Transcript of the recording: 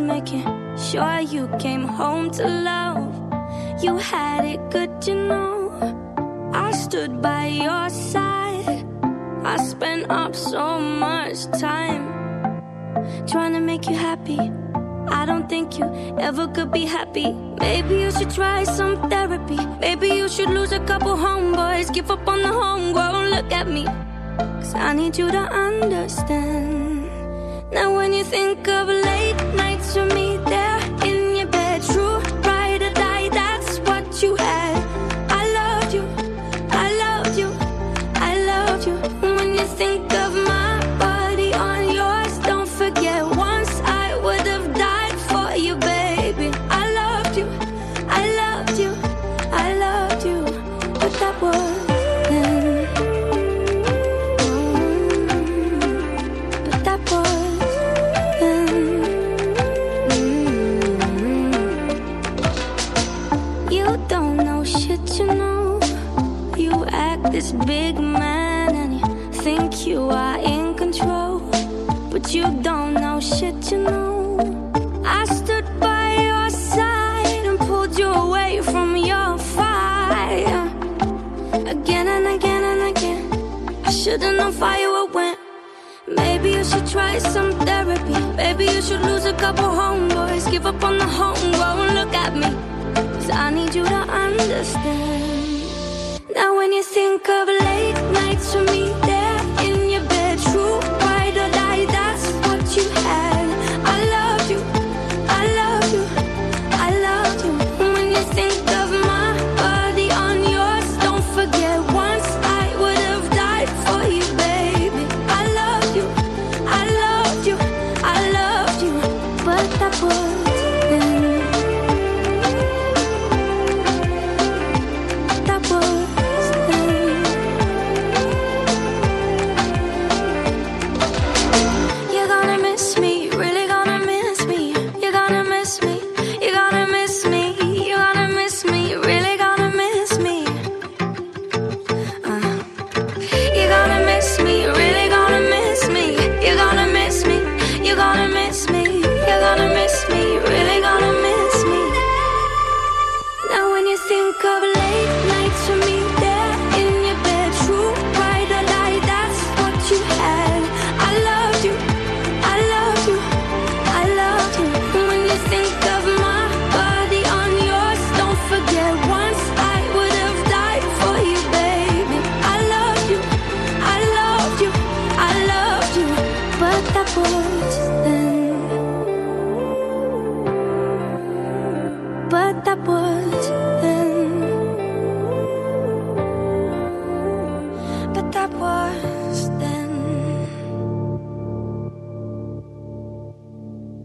making sure you came home to love. You had it good, you know. I stood by your side. I spent up so much time trying to make you happy. I don't think you ever could be happy. Maybe you should try some therapy. Maybe you should lose a couple homeboys, give up on the homegrown. Look at me, 'cause I need you to understand. Now when you think of late nights with me, there in your bed, true ride or die, that's what you had. I loved you, I loved you, I loved you. When you think of my body on yours, don't forget once I would have died for you, baby. I loved you, I loved you, I loved you. But that was then. But that was then. You don't know shit, you know. You act this big man and you think you are in control, but you don't know shit, you know. I stood by your side and pulled you away from your fire. Again and again and again. I should've known fire would win. Maybe you should try some therapy. Maybe you should lose a couple homeboys, give up on the homegrown. Look at me, 'cause I need you to understand. Now when you think of late nights with me,